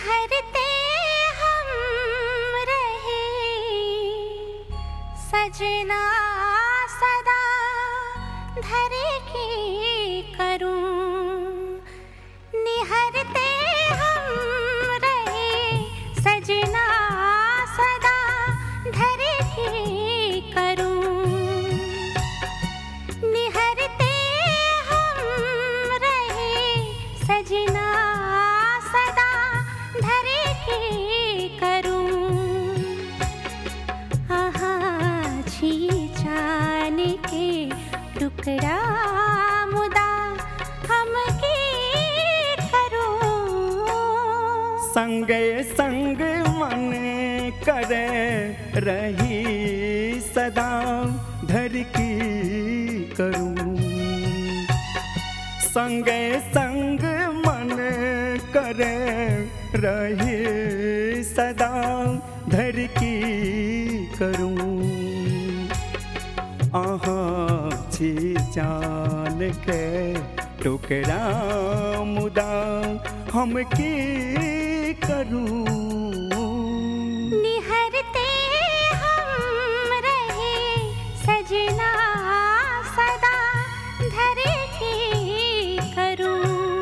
निहरते हम रहे सजना सदा धरे की करूं। निहरते हम रहे सजना सदा धरे की करूं। निहरते हम रहे सजना सदा धरे की करूं। आहा छी जान के टुकड़ा मुदा हम की करूं। संगे संग मन करे रही सदा धर की करूं। संगे संग मन करे रही सदा धर की करूं। आहा छी जान के टुकड़ा मुदा हम की करूं। निहरते हम रहे सजना सदा धरे की करूं।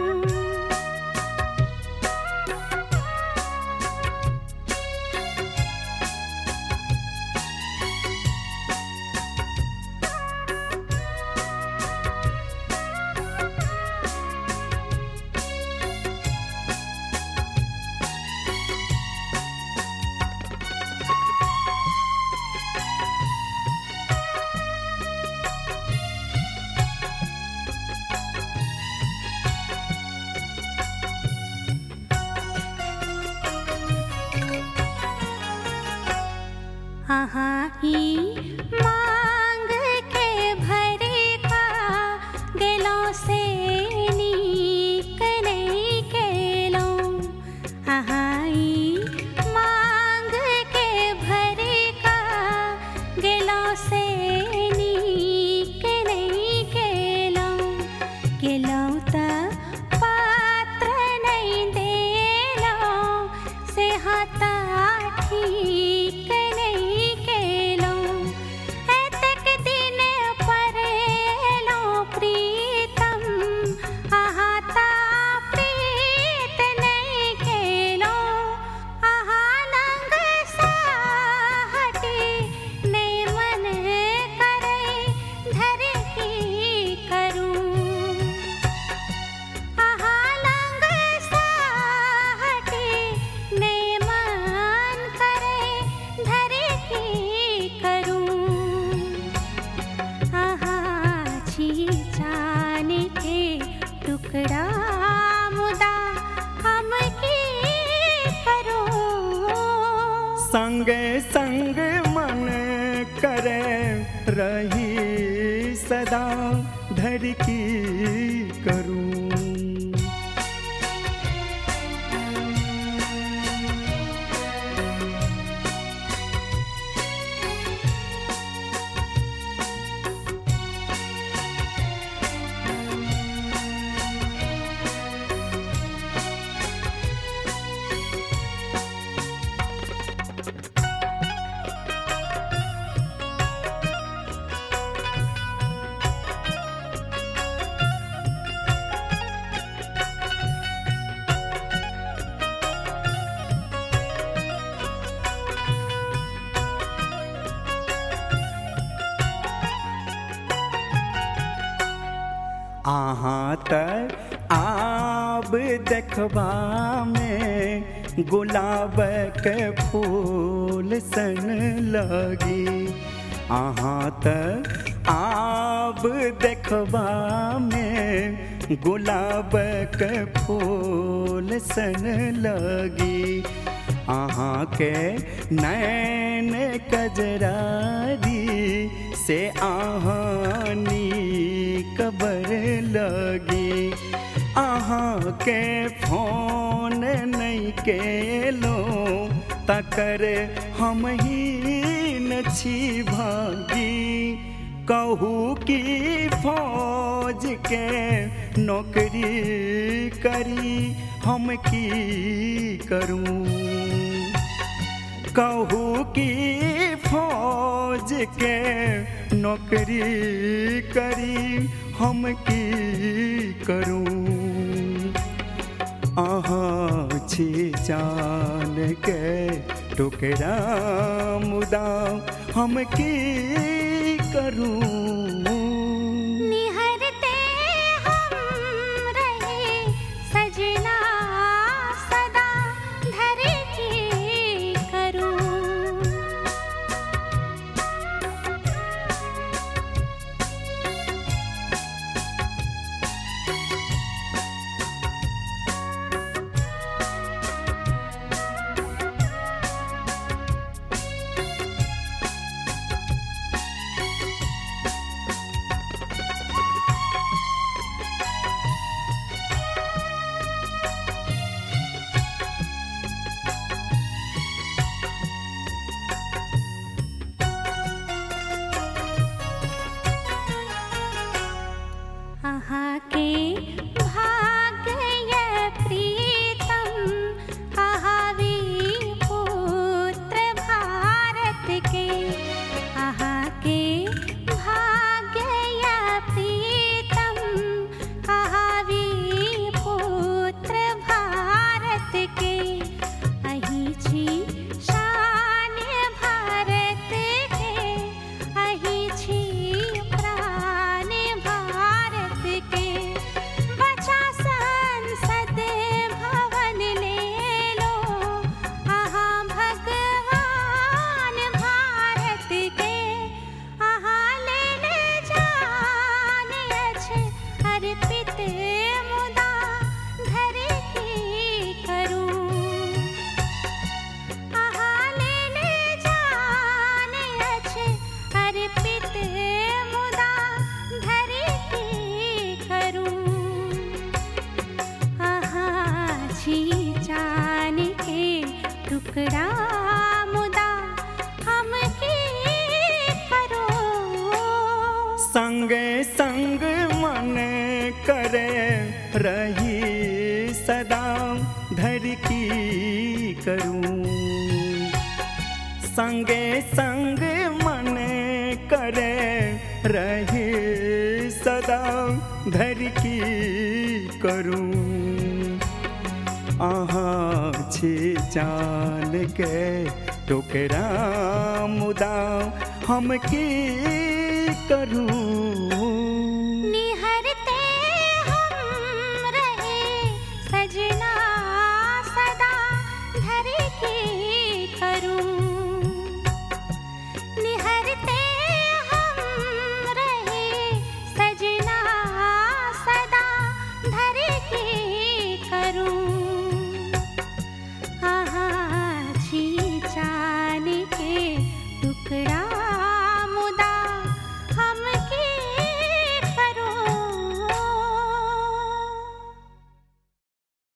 आहा ई मांग के भरे का दिलों से नीक नहीं केलो। आहा ई मांग के भरे का दिलों से नीक नहीं केलो। केलो ता पात्र नहीं देलो से हाथा ठीक नहीं केलो। एतक दिन परेलो प्रीतम आहा ता प्रीत नहीं केलो। आहा लंग साहटी ने मन करे धरे की करूं। आहा लंग साहटी ने मन करे धरे की करूं। आहा छी जान के टुकड़ा मुदा हम की करूं। संगे संग मन करे रही सदा धर की करूं। आहा तर आब देखबा में गुलाब के फूल सन लगी। आहा तर आब देखबा में गुलाब के फूल सन लगी। आहा के नैन कजरारी से आहानी कबर लगी। आहा के फोन नहीं केलो तकर हम ही न छी भागी। कहू की फौज के नौकरी करी हम की करूं। कहूँ कि फौज के नौकरी करी हम की करूं। अहाँ छी जान के टुकड़ा मुदा हम की करूं। निहरते हम रहे सजना सदा धर के करूं। आहा के भाग्य प्रीतम आहावी पुत्र भारत के। आहा के भाग्य प्रीतम आहावी पुत्र भारत के। अही छी शान भारत के, अही छी प्राण भारत के। बचा संसद भवन ले लो आहा भगवान भारत के। आहा ले जान अछि अर्पित मुदा धर की करूं। आहा ले जान अछि अर्पित मुदा धर की करूं। आहा छी जान के टुकड़ा मुदा हम की करूं। संगे संग मन करे रही सदा धर की करूं। संगे संग मन करे रही सदा धर की करूं। अहाँ छी जान के टुकड़ा मुदा हम की करूं।